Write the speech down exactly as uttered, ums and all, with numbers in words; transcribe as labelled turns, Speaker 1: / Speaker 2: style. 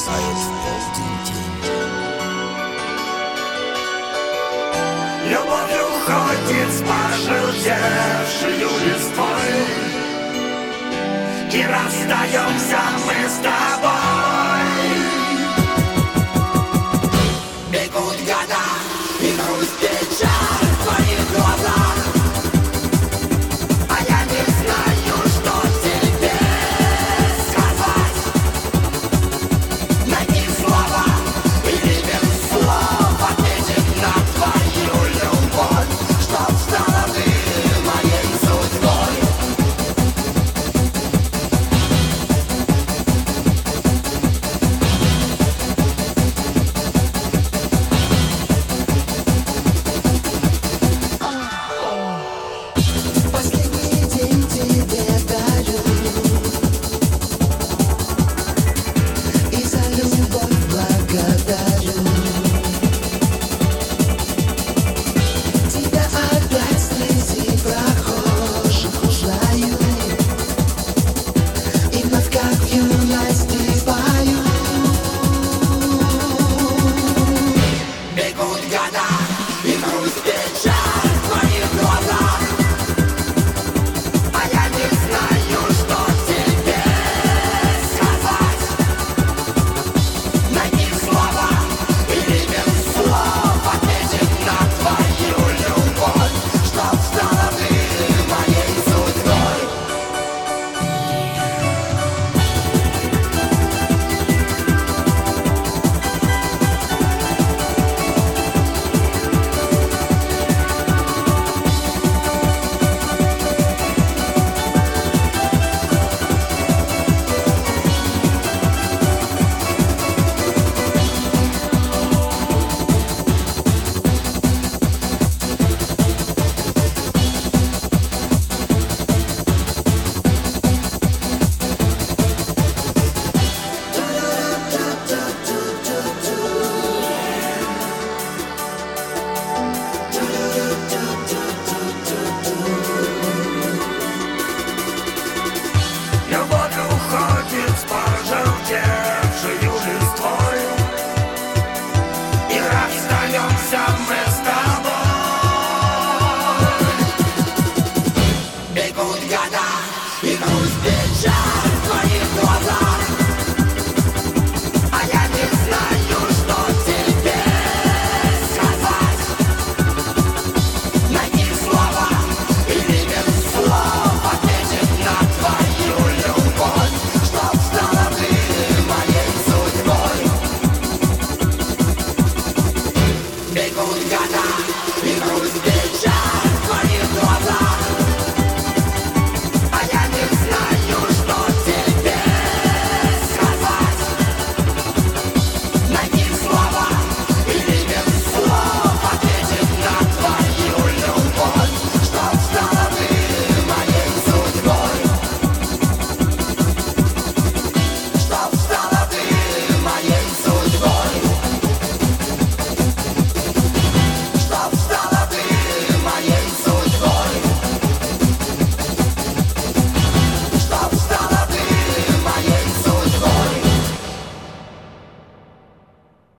Speaker 1: Любовь уходит с пожелтевшей листвой, и расстаемся мы с тобой. Бегут года, и грусть, печаль в твоих глазах, а я не знаю, что тебе сказать. Найти слова или без слов ответить на твою любовь, чтоб стала ты моей судьбой. Последний день тебе дарю, и за любовь благодарю. Тебя опять среди прохожих узнаю, и вновь как в юности пою. Бегут года, и грусть, печаль в твоих глазах, а я не знаю, что тебе сказать. Найти слова или без слов ответить на твою любовь, чтоб стала ты моей судьбой. Любовь уходит с пожелтевшей листвой, и расстаемся мы с тобой. Бегут года, и грусть,